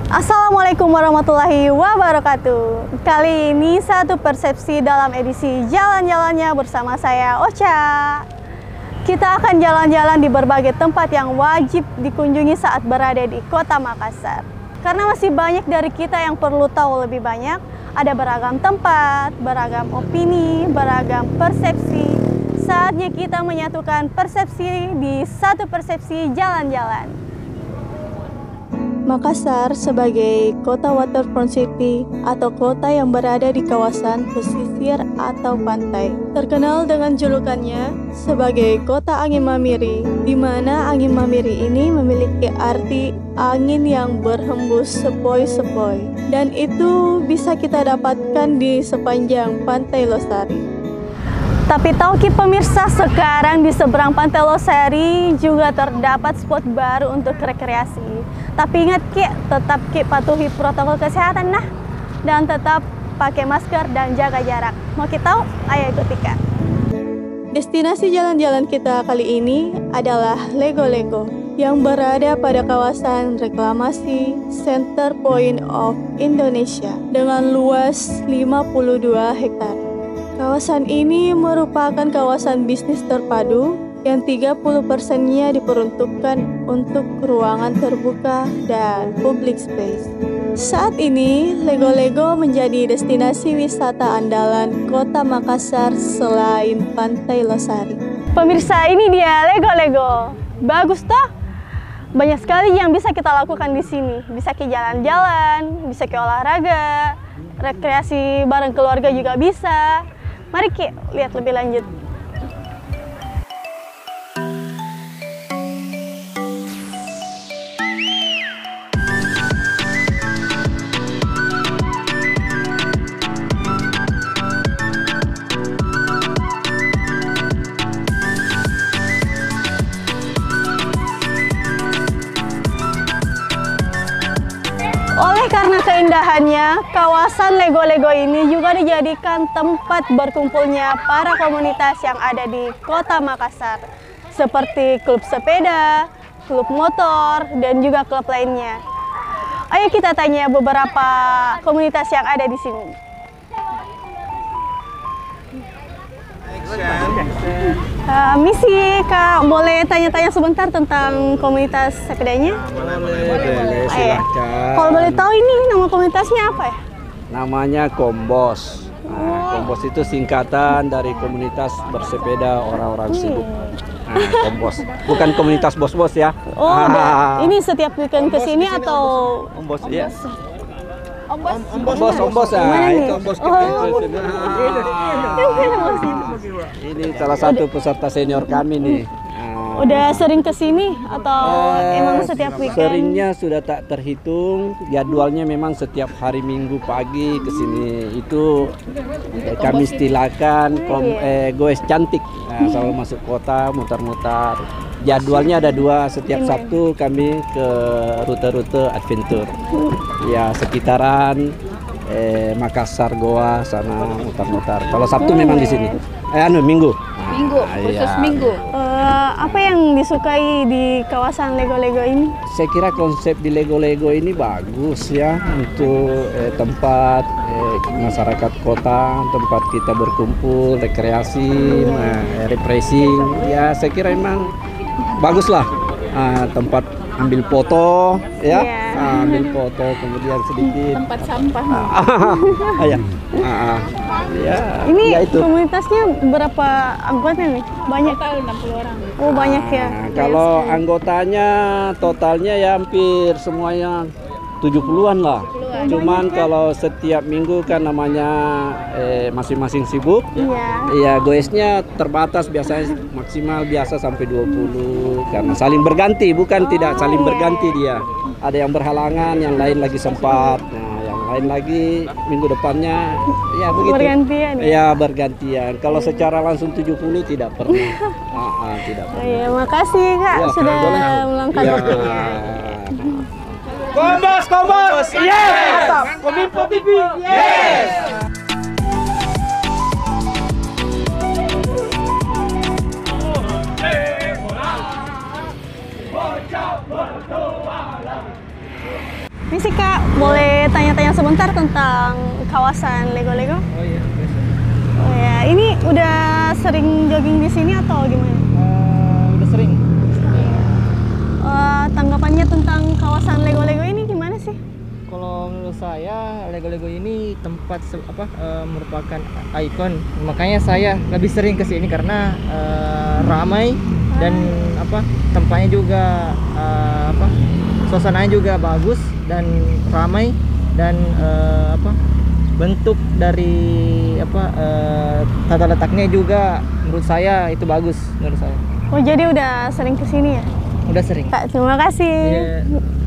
Assalamualaikum warahmatullahi wabarakatuh. Kali ini satu persepsi dalam edisi jalan-jalannya bersama saya Ocha. Kita akan jalan-jalan di berbagai tempat yang wajib dikunjungi saat berada di Kota Makassar. Karena masih banyak dari kita yang perlu tahu lebih banyak, ada beragam tempat, beragam opini, beragam persepsi. Saatnya kita menyatukan persepsi di satu persepsi jalan-jalan. Makassar sebagai kota waterfront city atau kota yang berada di kawasan pesisir atau pantai, terkenal dengan julukannya sebagai kota angin mamiri, di mana angin mamiri ini memiliki arti angin yang berhembus sepoi-sepoi, dan itu bisa kita dapatkan di sepanjang Pantai Losari. Tapi tahu Ki pemirsa, sekarang di seberang Pantai Losari juga terdapat spot baru untuk rekreasi. Tapi ingat Ki, tetap Ki patuhi protokol kesehatan nah, dan tetap pakai masker dan jaga jarak. Mau kita tahu? Ayo ikuti Kak. Destinasi jalan-jalan kita kali ini adalah Lego-Lego yang berada pada kawasan reklamasi Center Point of Indonesia dengan luas 52 hektar. Kawasan ini merupakan kawasan bisnis terpadu yang 30%-nya diperuntukkan untuk ruangan terbuka dan public space. Saat ini, Lego-Lego menjadi destinasi wisata andalan Kota Makassar selain Pantai Losari. Pemirsa, ini dia Lego-Lego. Bagus toh? Banyak sekali yang bisa kita lakukan di sini. Bisa ke jalan-jalan, bisa ke olahraga, rekreasi bareng keluarga juga bisa. Mari Ki, lihat lebih lanjut. Oleh karena keindahannya, kawasan Lego-Lego ini juga dijadikan tempat berkumpulnya para komunitas yang ada di Kota Makassar, seperti klub sepeda, klub motor, dan juga klub lainnya. Ayo kita tanya beberapa komunitas yang ada di sini. Misi Kak, boleh tanya-tanya sebentar tentang komunitas sepedanya? Boleh, silakan. Kalau boleh tahu ini nama komunitasnya apa ya? Namanya Kombos. Kombos itu singkatan dari komunitas bersepeda orang-orang sibuk. Kombos, bukan komunitas bos-bos ya. Oh, ini setiap weekend ke sini atau? Kombos, ya. Ombos. Ombos, itu Ombos. Ini salah satu peserta senior kami nih. Udah sering ke sini atau emang setiap weekend? Seringnya sudah tak terhitung. Jadwalnya memang setiap hari Minggu pagi ke sini. Itu kami istilahkan goes cantik. Selalu masuk kota, mutar-mutar. Jadwalnya ada 2, setiap Sabtu kami ke rute-rute adventure. Ya sekitaran Makassar, Goa sana mutar-mutar. Kalau Sabtu memang di sini. Minggu. Minggu, khusus Minggu. Apa yang disukai di kawasan Lego-Lego ini? Saya kira konsep di Lego-Lego ini bagus ya untuk tempat masyarakat kota, tempat kita berkumpul, rekreasi, refreshing. Ya saya kira memang baguslah, tempat ambil foto ya, ambil foto kemudian sedikit tempat sampah. Ini ya itu. Komunitasnya berapa anggotanya nih? Banyak kali 60 orang. Oh banyak ya. Kalau anggotanya totalnya ya hampir semuanya 70-an lah. Cuman kalau setiap minggu kan namanya masing-masing sibuk. Iya, goesnya terbatas, biasanya maksimal biasa sampai 20 karena saling berganti, bukan tidak saling berganti dia. Ada yang berhalangan, yang lain lagi sempat. Nah, yang lain lagi minggu depannya ya begitu. Bergantian. Ya, bergantian. Kalau secara langsung 70 tidak pernah. Tidak pernah. Iya, makasih Kak sudah meluangkan waktunya. Kombos, yes! Kominfo TV, yes! Misi Kak, boleh tanya-tanya sebentar tentang kawasan Lego-Lego? Oh iya, biasa. Oh ya, ini udah sering jogging di sini atau gimana? Udah sering. Tanggapannya tentang kawasan Lego-Lego ini gimana sih? Kalau menurut saya Lego-Lego ini tempat merupakan ikon. Makanya saya lebih sering ke sini karena ramai dan tempatnya juga suasananya juga bagus dan ramai dan bentuk dari tata letaknya juga menurut saya itu bagus menurut saya. Oh, jadi udah sering ke sini ya? Udah sering. Kak, terima kasih. Iya.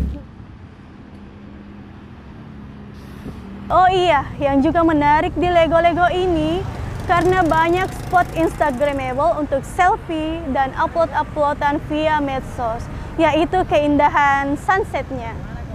Oh iya, yang juga menarik di Lego-Lego ini karena banyak spot instagramable untuk selfie dan upload-uploadan via medsos, yaitu keindahan sunsetnya.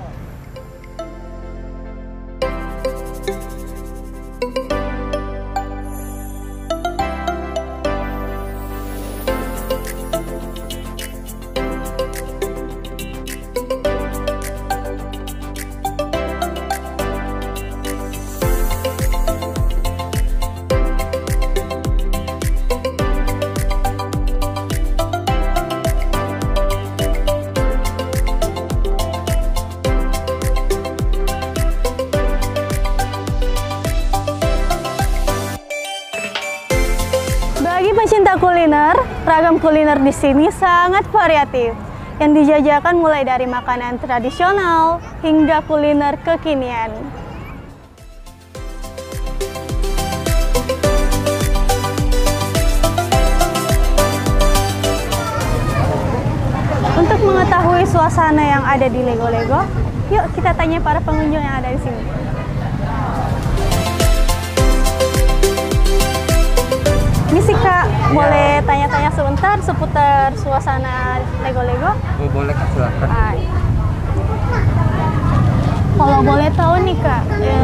Bagi pecinta kuliner, ragam kuliner di sini sangat variatif. Yang dijajakan mulai dari makanan tradisional hingga kuliner kekinian. Untuk mengetahui suasana yang ada di Lego-Lego, yuk kita tanya para pengunjung yang ada di sini. Misi Kak, boleh tanya-tanya sebentar seputar suasana Lego-Lego? Oh, boleh Kak, silakan. Kalau boleh tahu nih Kak,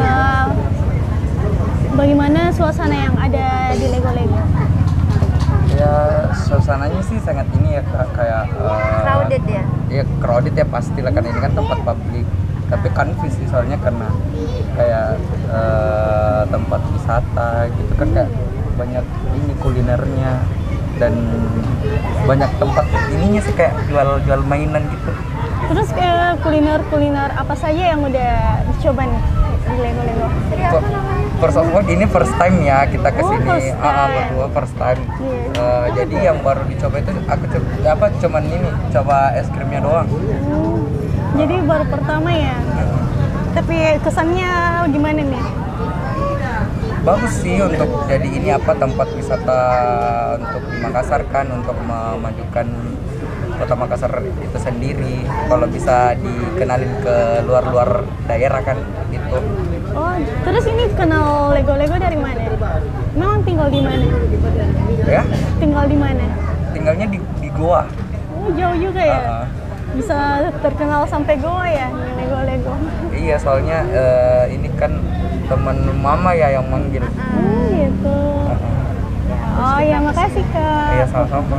bagaimana suasana yang ada di Lego-Lego? Ya, suasananya sih sangat ini ya Kak, kayak Crowded ya? ya crowded ya pastilah, kan ini kan tempat publik. Tapi confused sih soalnya karena kayak tempat wisata gitu kan, kayak banyak ini kulinernya dan banyak tempat ininya sih, kayak jual mainan gitu. Terus kuliner apa saja yang udah dicoba nih di Lego-Lego? First of all, ini first time ya kita kesini, berdua first time. Jadi yang baru dicoba itu aku cuman ini coba es krimnya doang. Jadi baru pertama ya. Tapi kesannya gimana nih? Bagus sih untuk jadi ini tempat wisata untuk di Makassar kan, untuk memajukan kota Makassar itu sendiri. Kalau bisa dikenalin ke luar daerah kan gitu. Oh, terus ini kenal Lego-Lego dari mana? Memang tinggal di mana? Ya? Tinggal di mana? Tinggalnya di Goa. Oh, jauh juga ya? Bisa terkenal sampai Goa ya, Lego-Lego? Iya, soalnya ini kan teman mama ya yang manggil. Gitu. Oh ya, makasih Kak. Iya, sama-sama.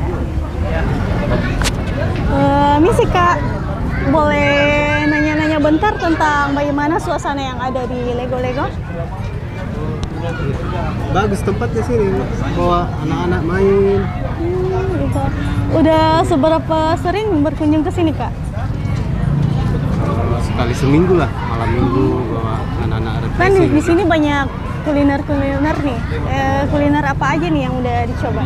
Misi Kak, boleh nanya-nanya bentar tentang bagaimana suasana yang ada di Lego-Lego? Bagus tempatnya sini, bawa anak-anak main. Gitu. Udah seberapa sering berkunjung ke sini Kak? Sekali seminggu lah, malam minggu bawa anak-anak Kan refreshing. di sini banyak kuliner nih. Kuliner apa aja nih yang udah dicoba?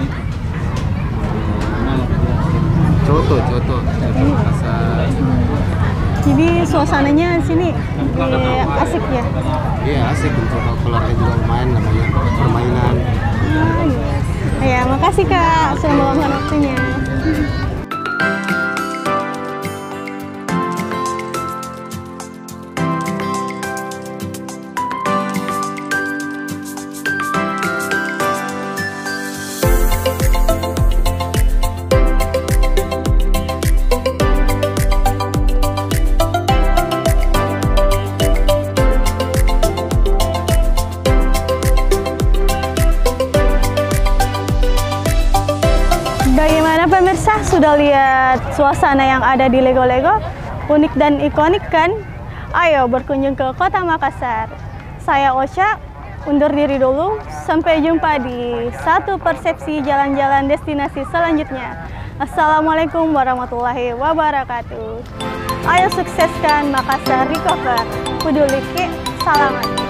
Coto Makassar. Jadi suasananya di sini asik ya? Iya, asik untuk keluarga juga main, namanya permainan. Ya, makasih Kak sudah meluangkan waktunya. Bagaimana pemirsa, sudah lihat suasana yang ada di Lego-Lego? Unik dan ikonik kan? Ayo berkunjung ke Kota Makassar. Saya Osha, undur diri dulu. Sampai jumpa di satu persepsi jalan-jalan destinasi selanjutnya. Assalamualaikum warahmatullahi wabarakatuh. Ayo sukseskan Makassar Recover. Peduli, salaman.